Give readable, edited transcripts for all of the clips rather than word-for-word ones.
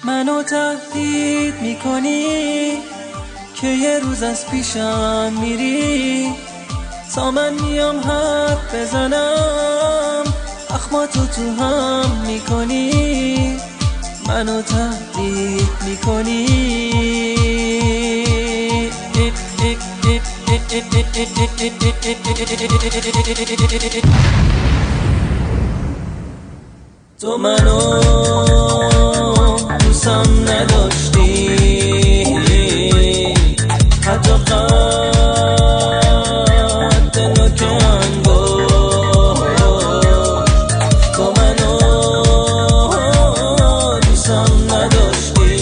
منو تهدید میکنی که یه روز از پیشم میری، تا من میام حرف بزنم اخماتو تو هم میکنی. منو تهدید میکنی تو منو دوستم نداشتی، حتی قد نوک انگشت. تو منو دوستم نداشتی،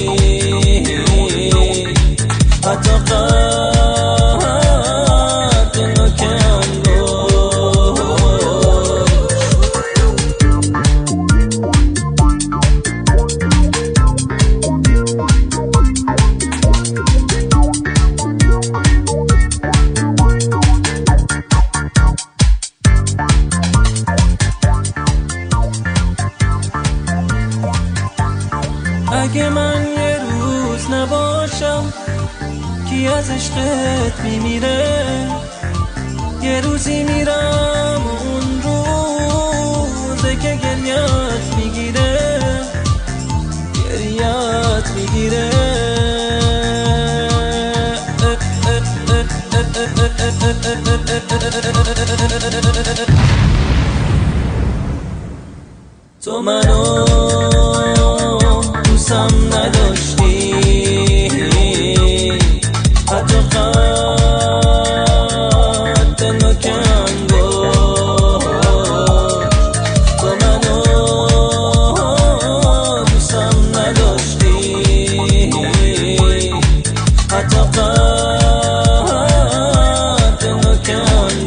حتی قد نوک انگشت. اگه من یه روز نباشم کی از عشقت میمیره؟ یه روزی میرم اون روزه که گریت میگیره، گریت میگیره. تو منو دوستم نداشتی، حتی قد نوک انگشت. تو منو دوستم نداشتی، حتی قد نوک انگشت.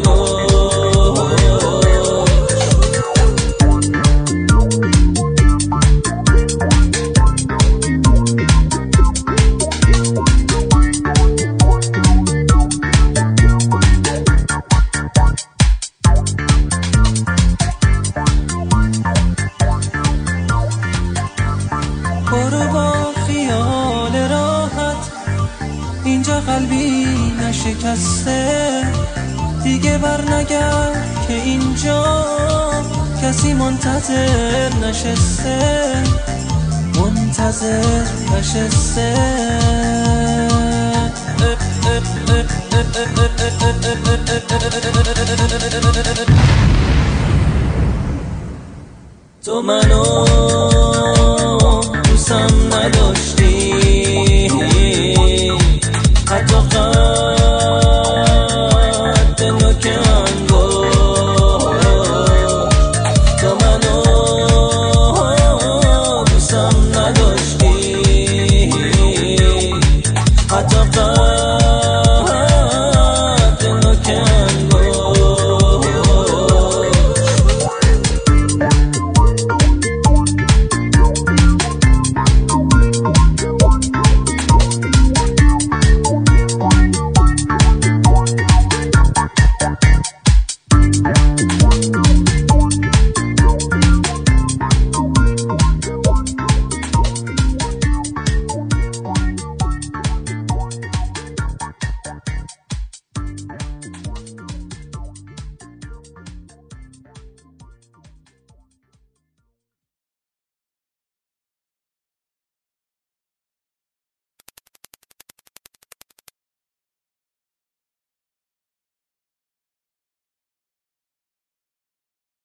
برو با خیال راحت، اینجا قلبی نشکسته. دیگه برنگرد که اینجا کسی منتظر نشسته، منتظر نشسته. تو منو دوستم نداشتی، حتی قد